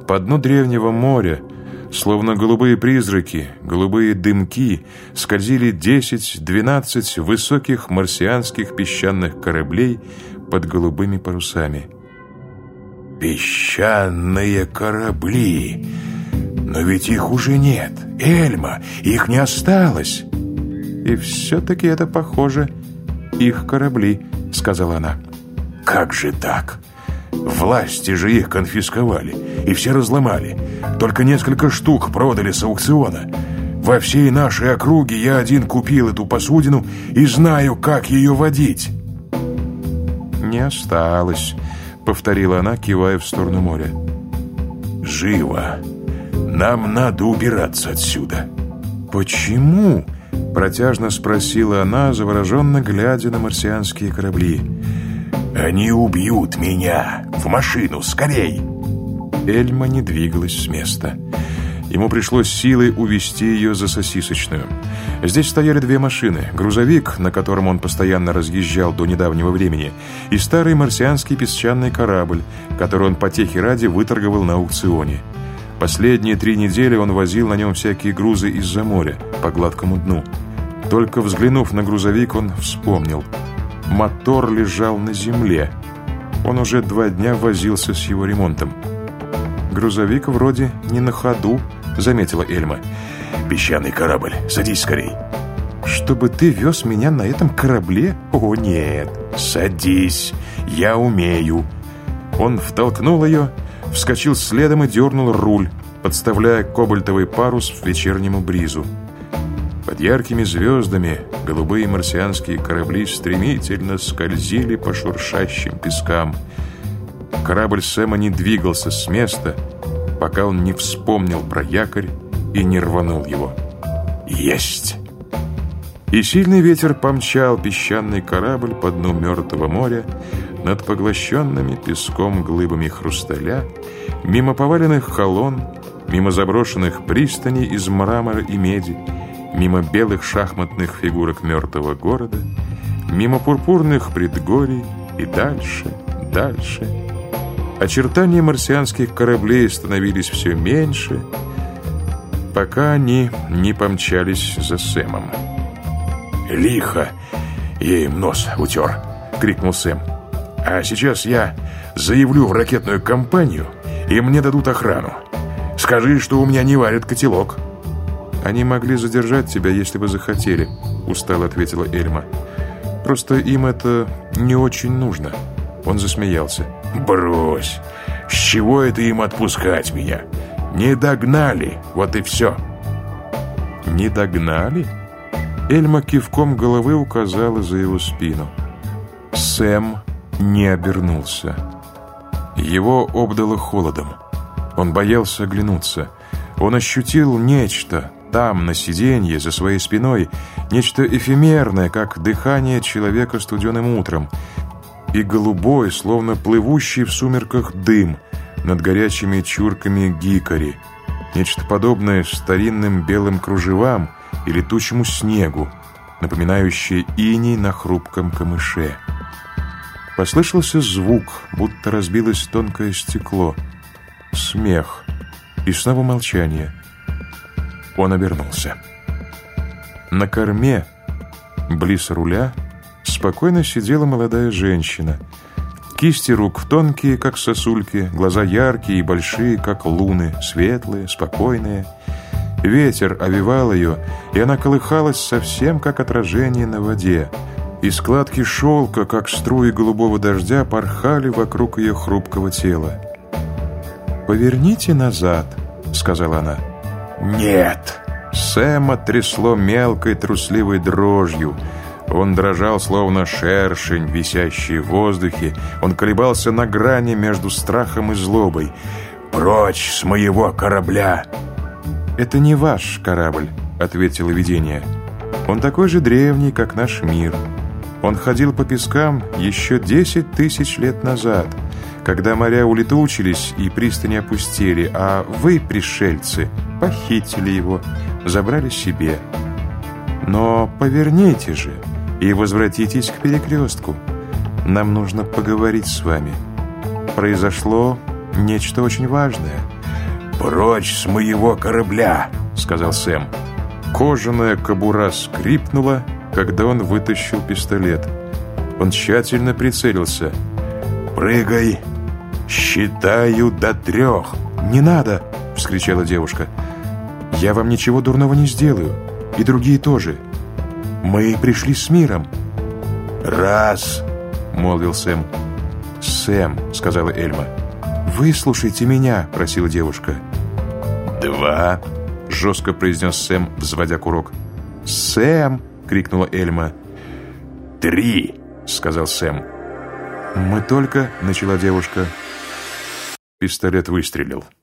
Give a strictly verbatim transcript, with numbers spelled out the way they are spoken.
По дну древнего моря, словно голубые призраки, голубые дымки, скользили десять-двенадцать высоких марсианских песчаных кораблей под голубыми парусами. «Песчаные корабли! Но ведь их уже нет! Эльма, их не осталось!» «И все-таки это, похоже, их корабли», — сказала она. «Как же так? Власти же их конфисковали и все разломали. Только несколько штук продали с аукциона. Во всей нашей округе я один купил эту посудину и знаю, как ее водить». «Не осталось», — повторила она, кивая в сторону моря. «Живо! Нам надо убираться отсюда». «Почему?» — протяжно спросила она, завороженно глядя на марсианские корабли. «Они убьют меня! В машину, скорей!» Эльма не двигалась с места. Ему пришлось силой увести ее за сосисочную. Здесь стояли две машины: грузовик, на котором он постоянно разъезжал до недавнего времени, и старый марсианский песчаный корабль, который он потехи ради выторговал на аукционе. Последние три недели он возил на нем всякие грузы из-за моря по гладкому дну. Только взглянув на грузовик, он вспомнил. Мотор лежал на земле. Он уже два дня возился с его ремонтом. «Грузовик вроде не на ходу», — заметила Эльма. «Песчаный корабль, садись скорей». «Чтобы ты вез меня на этом корабле? О, нет, садись, я умею». Он втолкнул ее, вскочил следом и дернул руль, подставляя кобальтовый парус в вечернему бризу. Под яркими звездами голубые марсианские корабли стремительно скользили по шуршащим пескам. Корабль Сэма не двигался с места, пока он не вспомнил про якорь и не рванул его. «Есть!» И сильный ветер помчал песчаный корабль по дну Мертвого моря над поглощенными песком глыбами хрусталя, мимо поваленных колонн, мимо заброшенных пристаней из мрамора и меди, мимо белых шахматных фигурок мертвого города, мимо пурпурных предгорий и дальше, дальше. Очертания марсианских кораблей становились все меньше, пока они не помчались за Сэмом. «Лихо! Я им нос утер!» — крикнул Сэм. «А сейчас я заявлю в ракетную компанию, и мне дадут охрану. Скажи, что у меня не варят котелок». «Они могли задержать тебя, если бы захотели», — устало ответила Эльма. «Просто им это не очень нужно». Он засмеялся. «Брось! С чего это им отпускать меня? Не догнали, вот и все». «Не догнали?» Эльма кивком головы указала за его спину. Сэм не обернулся. Его обдало холодом. Он боялся оглянуться. Он ощутил нечто там, на сиденье, за своей спиной, нечто эфемерное, как дыхание человека студеным утром, и голубой, словно плывущий в сумерках дым над горячими чурками гикори, нечто подобное старинным белым кружевам и летучему снегу, напоминающее иней на хрупком камыше. Послышался звук, будто разбилось тонкое стекло. Смех. И снова молчание. Он обернулся. На корме, близ руля, спокойно сидела молодая женщина. Кисти рук тонкие, как сосульки, глаза яркие и большие, как луны, светлые, спокойные. Ветер овевал ее, и она колыхалась совсем как отражение на воде. И складки шелка, как струи голубого дождя, порхали вокруг ее хрупкого тела. «Поверните назад», — сказала она. «Нет!» Сэма трясло мелкой трусливой дрожью. Он дрожал, словно шершень, висящий в воздухе. Он колебался на грани между страхом и злобой. «Прочь с моего корабля!» «Это не ваш корабль», — ответило видение. «Он такой же древний, как наш мир. Он ходил по пескам еще десять тысяч лет назад, когда моря улетучились и пристани опустели, а вы, пришельцы, похитили его, забрали себе. Но поверните же и возвратитесь к перекрестку. Нам нужно поговорить с вами. Произошло нечто очень важное. «Прочь с моего корабля!» — сказал Сэм. Кожаная кобура скрипнула, когда он вытащил пистолет. Он тщательно прицелился. «Прыгай! Считаю до трех!» «Не надо!» — вскричала девушка. «Я вам ничего дурного не сделаю. И другие тоже. Мы пришли с миром». «Раз!» — молвил Сэм. «Сэм!» — сказала Эльма. «Выслушайте меня!» — просила девушка. «Два!» — жестко произнес Сэм, взводя курок. «Сэм!» — крикнула Эльма. «Три!» — сказал Сэм. «Мы только...» — начала девушка. Пистолет выстрелил.